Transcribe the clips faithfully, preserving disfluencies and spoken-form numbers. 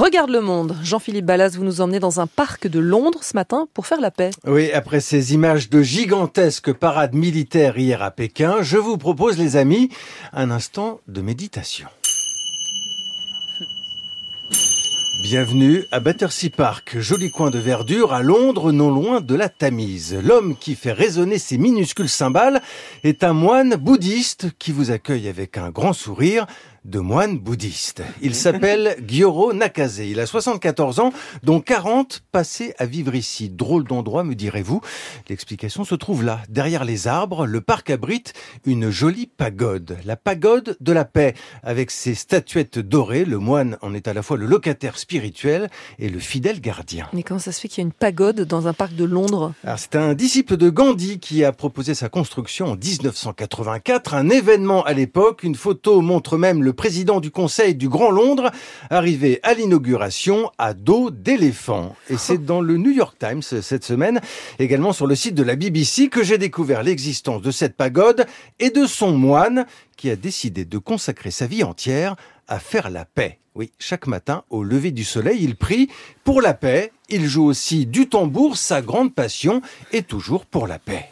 Regarde le monde. Jean-Philippe Ballas, vous nous emmenez dans un parc de Londres ce matin pour faire la paix. Oui, après ces images de gigantesques parades militaires hier à Pékin, je vous propose, les amis, un instant de méditation. Bienvenue à Battersea Park, joli coin de verdure à Londres, non loin de la Tamise. L'homme qui fait résonner ces minuscules cymbales est un moine bouddhiste qui vous accueille avec un grand sourire de moine bouddhiste. Il s'appelle Gyoro Nakase. Il a soixante-quatorze ans, dont quarante passés à vivre ici. Drôle d'endroit, me direz-vous. L'explication se trouve là. Derrière les arbres, le parc abrite une jolie pagode. La pagode de la paix. Avec ses statuettes dorées, le moine en est à la fois le locataire spirituel et le fidèle gardien. Mais comment ça se fait qu'il y a une pagode dans un parc de Londres ? Alors, c'est un disciple de Gandhi qui a proposé sa construction en dix-neuf cent quatre-vingt-quatre. Un événement à l'époque. Une photo montre même le président du Conseil du Grand Londres, arrivé à l'inauguration à dos d'éléphant. Et c'est dans le New York Times cette semaine, également sur le site de la B B C, que j'ai découvert l'existence de cette pagode et de son moine qui a décidé de consacrer sa vie entière à faire la paix. Oui, chaque matin, au lever du soleil, il prie pour la paix. Il joue aussi du tambour, sa grande passion est toujours pour la paix.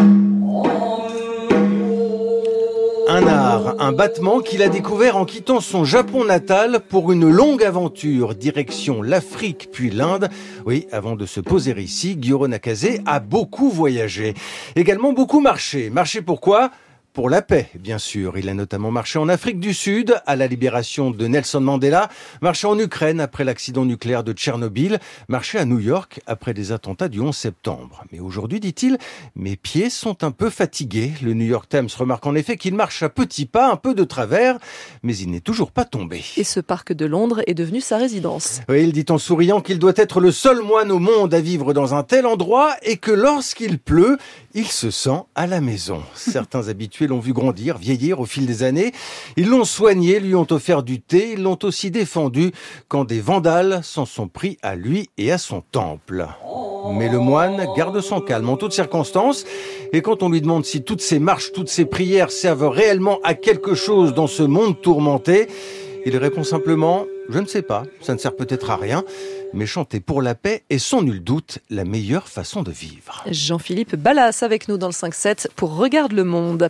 Un art, un battement qu'il a découvert en quittant son Japon natal pour une longue aventure, direction l'Afrique puis l'Inde. Oui, avant de se poser ici, Gyoro Nakase a beaucoup voyagé. Également beaucoup marché. Marché pourquoi ? Pour la paix, bien sûr. Il a notamment marché en Afrique du Sud, à la libération de Nelson Mandela, marché en Ukraine après l'accident nucléaire de Tchernobyl, marché à New York après les attentats du onze septembre. Mais aujourd'hui, dit-il, mes pieds sont un peu fatigués. Le New York Times remarque en effet qu'il marche à petits pas, un peu de travers, mais il n'est toujours pas tombé. Et ce parc de Londres est devenu sa résidence. Oui, il dit en souriant qu'il doit être le seul moine au monde à vivre dans un tel endroit et que lorsqu'il pleut, il se sent à la maison. Certains habitués l'ont vu grandir, vieillir au fil des années. Ils l'ont soigné, lui ont offert du thé, ils l'ont aussi défendu quand des vandales s'en sont pris à lui et à son temple. Mais le moine garde son calme en toutes circonstances. Et quand on lui demande si toutes ces marches, toutes ces prières servent réellement à quelque chose dans ce monde tourmenté, il répond simplement « Je ne sais pas, ça ne sert peut-être à rien ». Mais chanter pour la paix est sans nul doute la meilleure façon de vivre. Jean-Philippe Ballas avec nous dans le cinq sept pour Regarde le monde.